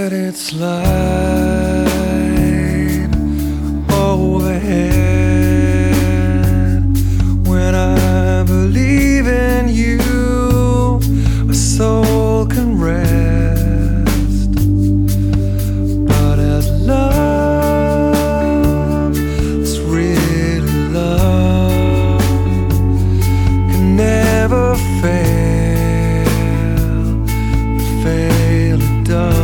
Let it slide overhead. When I believe in you, my soul can rest. But as love, it's really love, can never fail, but fail it does.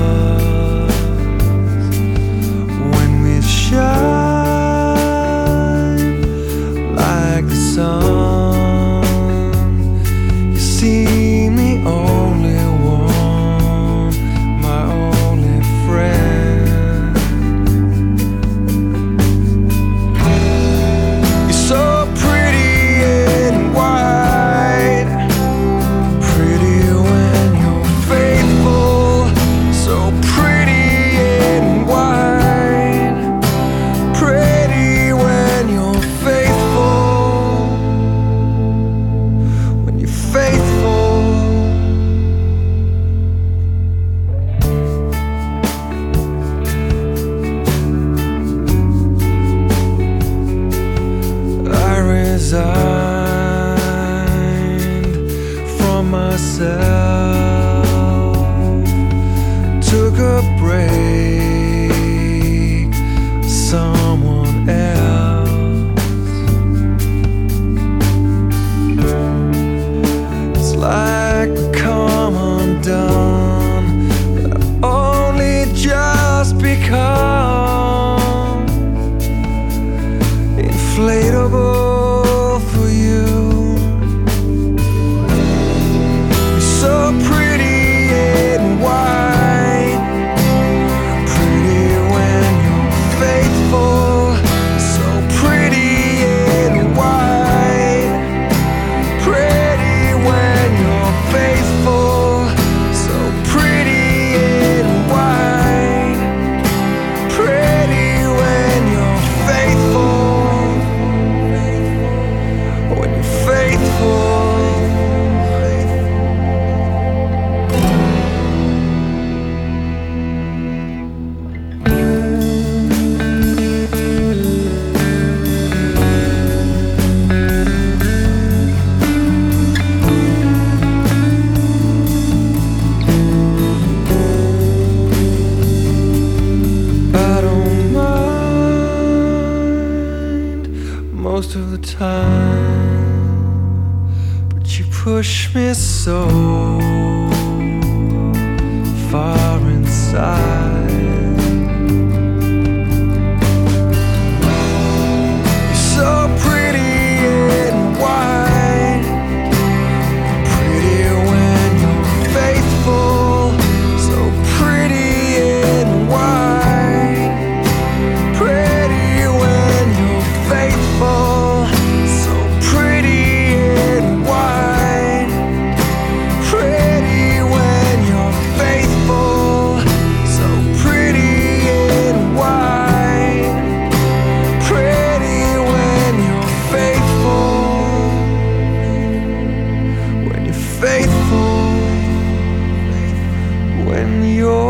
Like the sun, you see me only one, my only friend. You're so pretty and white, pretty when you're faithful, so pretty and white, pretty when you're faithful. I resigned from myself, took a break, someone else. It's like we come undone, but only just become inflatable for you. You're so pretty and white, pretty when you're faithful, so pretty and white, pretty when you're faithful, so pretty and white, pretty when you're faithful. When you're faithful. I don't mind most of the time, but you push me so far inside. You're so pretty and white, pretty when you're faithful, so pretty and white, pretty when you're faithful, so pretty and white, pretty when you're faithful, so pretty and white, pretty when you're faithful, when you're faithful, when you're